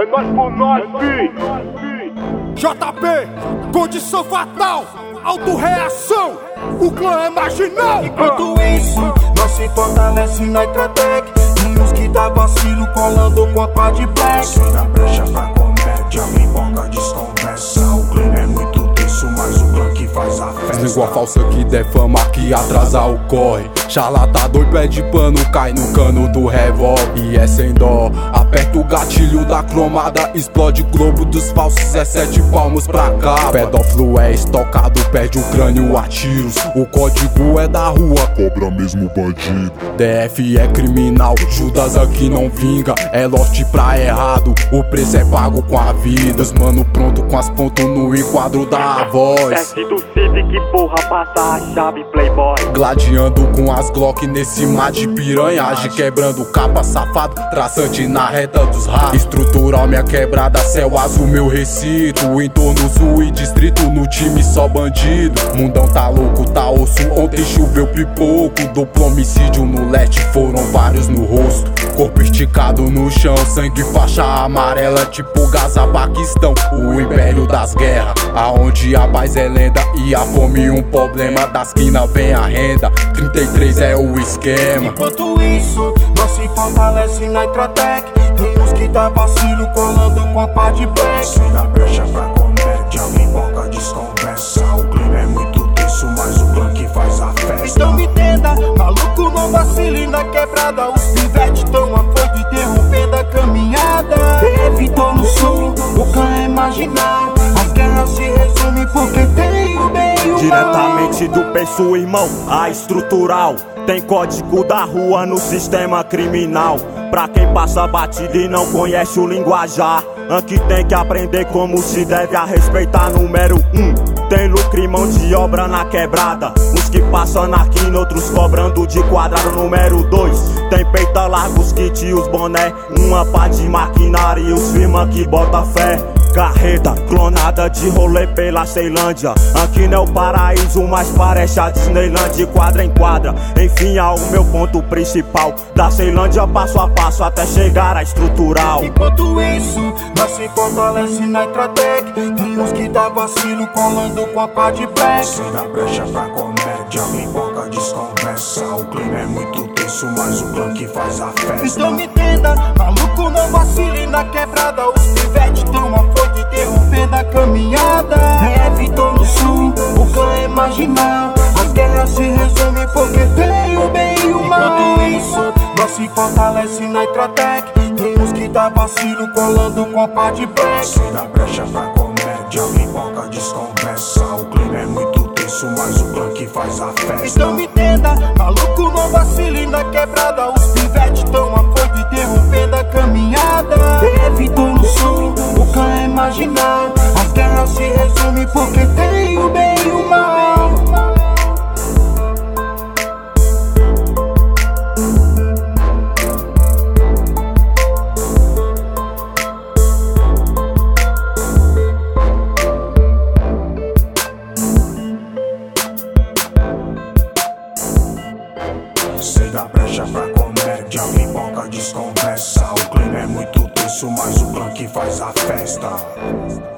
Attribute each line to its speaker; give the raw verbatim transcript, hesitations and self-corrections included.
Speaker 1: É nós por nós, fi.
Speaker 2: J P, condição fatal, autorreação, o clã é marginal.
Speaker 3: Enquanto isso, nós se fortalece na Itratec. E os que dá vacilo colando com a pá de black.
Speaker 4: Se dá brecha pra comédia, pipoca desconversa. O clima é muito tenso, mas o clã que faz a festa.
Speaker 5: Língua falsa que defama, que atrasa o corre. Charlatador pede pano, cai no cano do revólver. E é sem dó, aperta o gatilho da cromada. Explode o globo dos falsos, é sete palmos pra cá. Pedófilo é estocado, perde o crânio a tiros. O código é da rua,
Speaker 4: cobra mesmo bandido.
Speaker 5: D F é criminal, Judas aqui não vinga. É lost pra errado, o preço é pago com a vida. Os mano pronto com as pontos no enquadro da voz.
Speaker 1: Desce do Civic, porra, passa a chave, playboy.
Speaker 5: Gladiando com as Glock nesse mar de piranhagem. Quebrando capa, safado, traçante na reta dos raios. Estrutural minha quebrada, céu azul meu recinto. Entorno sul e distrito, no time só bandido. Mundão tá louco, tá osso, ontem choveu pipoco. Duplo homicídio no leste, foram vários no rosto. Corpo esticado no chão, sangue faixa amarela tipo Gaza, Paquistão. O império das guerras, aonde a paz é lenda e a fome um problema. Da esquina vem a renda, trinta e três é o esquema.
Speaker 3: Enquanto isso, nós se fortalece na Itratec. Tem uns que dá vacilo colando com a pá de black.
Speaker 4: Se dá brecha pra comédia, pipoca desconversa. O clima é muito tenso, mas o clã que faz a festa.
Speaker 3: Então me entenda, maluco não vacile na quebrada. Os pivetes tão a fogo interrompendo a caminhada. Evitou no sul, o clã é marginal. As guerras se resumem porque tem o bem e o mal.
Speaker 6: Diretamente do penso irmão, a estrutural. Tem código da rua no sistema criminal. Pra quem passa batida e não conhece o linguajar, aqui tem que aprender como se deve a respeitar. Número um, tem lucro e mão de obra na quebrada. Uns que passam na quina, outros cobrando de quadrado. Número dois, tem peita larga, os kits e os boné. Uma pá de maquinária e os firma que bota fé. Carreta clonada de rolê pela Ceilândia. Aqui não é o paraíso, mas parece a Disneyland. Quadra em quadra, enfim ao meu ponto principal. Da Ceilândia passo a passo até chegar à estrutural.
Speaker 3: Enquanto isso, nós se fortalece na Itratec. Tem uns que dá vacilo colando com a pá de black.
Speaker 4: Se dá brecha pra comédia, pipoca desconversa. O clima é muito tenso, mas o clã que faz a festa.
Speaker 3: Então me entenda, maluco não vacile na quebrada. Os pivetes tão a fogo interrompendo a caminhada. Evitou no sul, o clã é marginal. As guerras se resumem porque tem o bem e o mal. Enquanto isso, nós se fortalece na Itratec. Tem uns que dá vacilo colando com a pá de black.
Speaker 4: Se dá brecha pra comédia, pipoca desconversa. O clima é muito tenso, mas o clã que faz a festa.
Speaker 3: Então me entenda, maluco não vacile na quebrada. Os pivetes tão a fogo interrompendo a caminhada. Evitou no sul, o clã é marginal. As guerras se resumem porque tem o bem e o mal.
Speaker 4: Se dá brecha pra comédia, pipoca desconversa. O clima é muito tenso, mas o clã que faz a festa.